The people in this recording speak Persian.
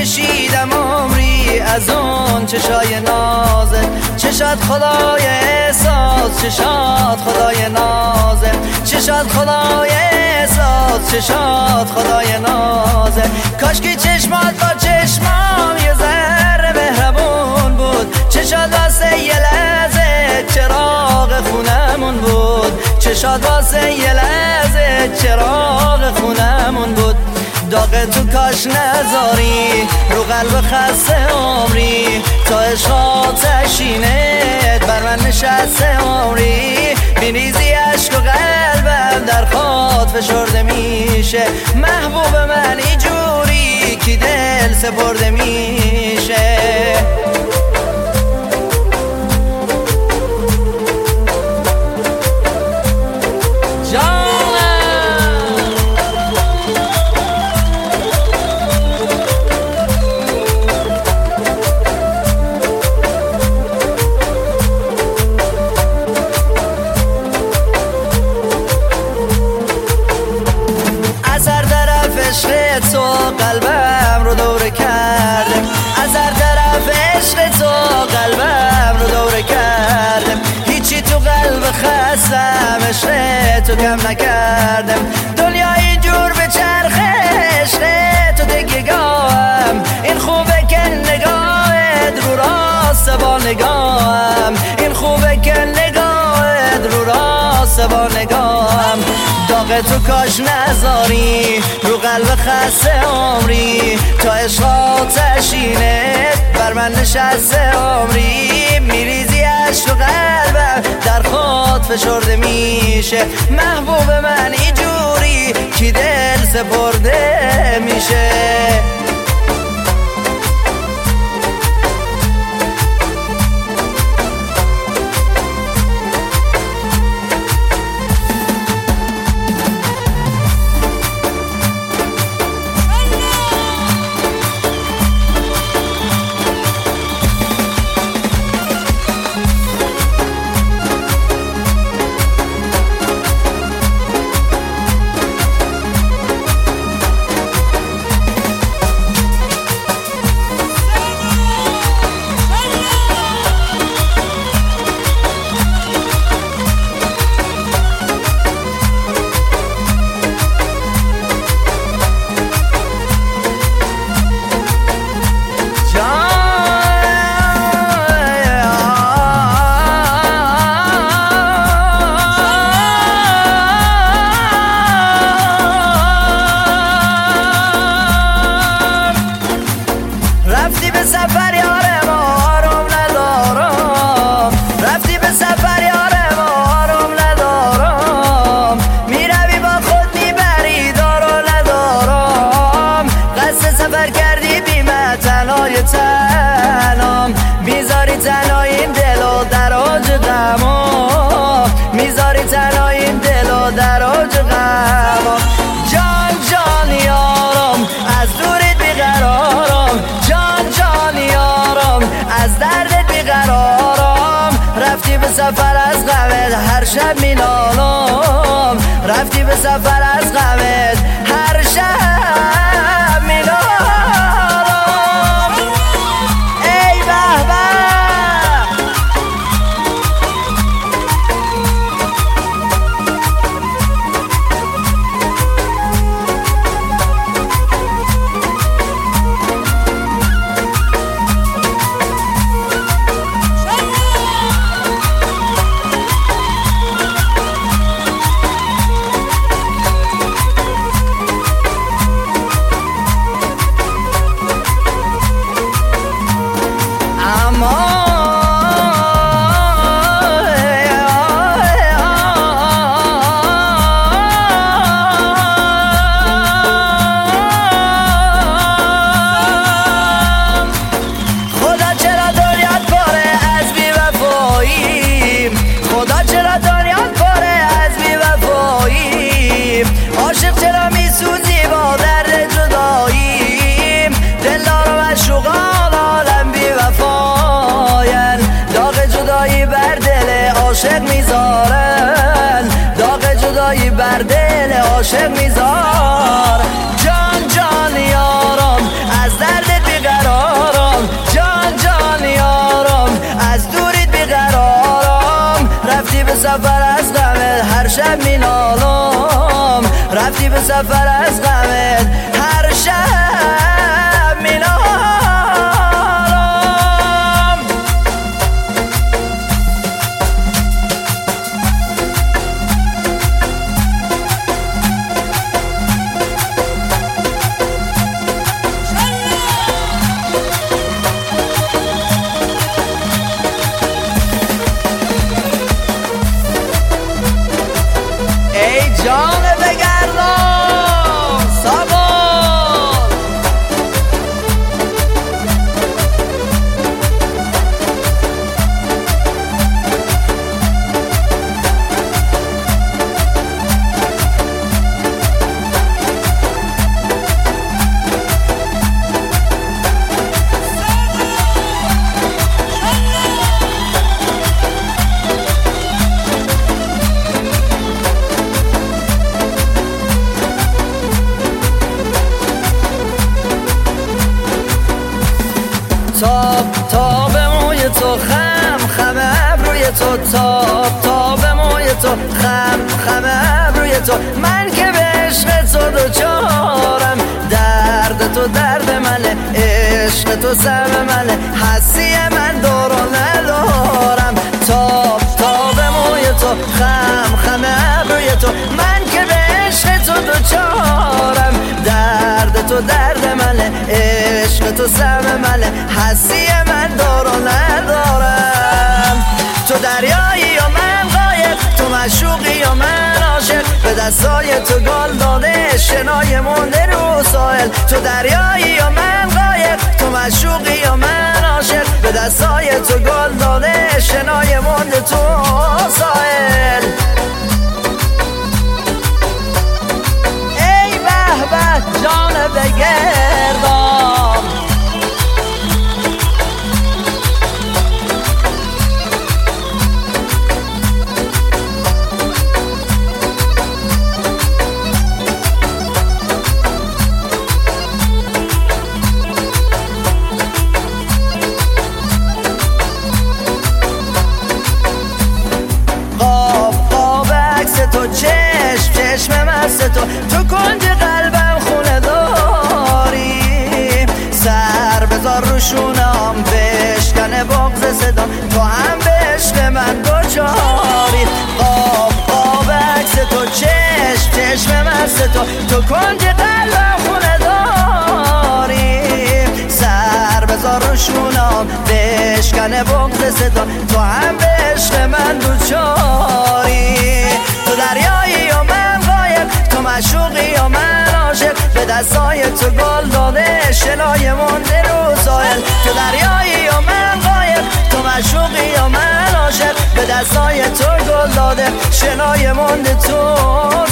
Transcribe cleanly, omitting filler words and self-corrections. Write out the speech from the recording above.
کشیدم عمری از اون چشای نازت، چشات خدای احساس، چشات خدای نازت، چشات خدای احساس، چشات خدای نازت. کاش که چشمات با چشمام یه ذره مهربون بود، چشات واسه یه لحظه چراغ خونمون بود، چشات واسه یه لحظه چراغ خونمون بود. داغ تو کاش نذاری رو قلب خسته عمری، تا عشق آتشینت بر من نشسته عمری. میریزی عشق و قلبم در خاط فشرده میشه، محبوب من اینجوری کی دل سپرده میشه. عشق تو قلبم رو دوره کردم، از هر طرف عشق تو قلبم رو دوره کردم. هیچی تو قلب خستم عشق تو کم نکردم، دنیا اینجور به چرخه عشق تو دگیگاهم. این خوبه که نگاهت رو راست با نگاهم، این خوبه که نگاهت رو راست با نگاهم. داغ تو کاش نذاری رو قلب خسته عمری، تا عشق آتشینت بر من نشسته عمری. میریزی عشق و قلبم در خود فشرده میشه، محبوب من اینجوری کی دل سپرده میشه. رفتی به سفر یارم آروم ندارم، رفتی به سفر یارم آروم ندارم. میروی با خود میبری دارو ندارم، قصد سفر کردی بی من تنهای تنام. میذاری تنها این دل و در اوج غمام، میذاری تنها این دل و در اوج غمام. جان جان یارم از دورت بیقرارم، جان جان یارم از دردت بیقرارم. رفتی به سفر از غمت هر شب مینالم، رفتی به سفر از غمت هر شب مینالم. ای به به عاشق میذارن، داغ جدایی بر دل عاشق میذارن. جان جان یارم از دردت سفر از غمت هر شب مینالم. ای جان بگردان سوال، تاب موی تو، خم ابروی تو، تاب موی تو، خم ابروی تو. من که به عشق تو دوچارم، درد تو درد منه، عشق تو سم منه، هستی من دور و ندارم. تاب موی تو، خم ابروی تو. من که به عشق تو دوچارم، درد تو درد منه، عشق تو سم منه، هستی من دور و ندارم. تو دریایی و من غایب، تو معشوقی و من عاشق، به دستای تو گل داده شنای مونده رو ساحل. تو دریایی و من غایب، تو معشوقی و من عاشق، به دستای تو گل داده شنای مونده تو ساحل. ای به به جان بگردان، تو چشم مست تو، تو کنج قلبم خونه داری. سر بذار رو شونم بشکنه بغض صدام، تو هم به عشق من دوچاری. قاب عکس تو چشم مست تو، تو کنج قلبم خونه داری. سر بذار رو شونم بشکنه بغض صدام، تو هم به عشق من دوچاری. تو دریایی و من غایب، تو معشوقی و من عاشق، به دستای تو گل داده شنای مونده رو ساحل. تو دریایی و من غایب، تو معشوقی و من عاشق، به دستای تو گل داده شنای مونده تو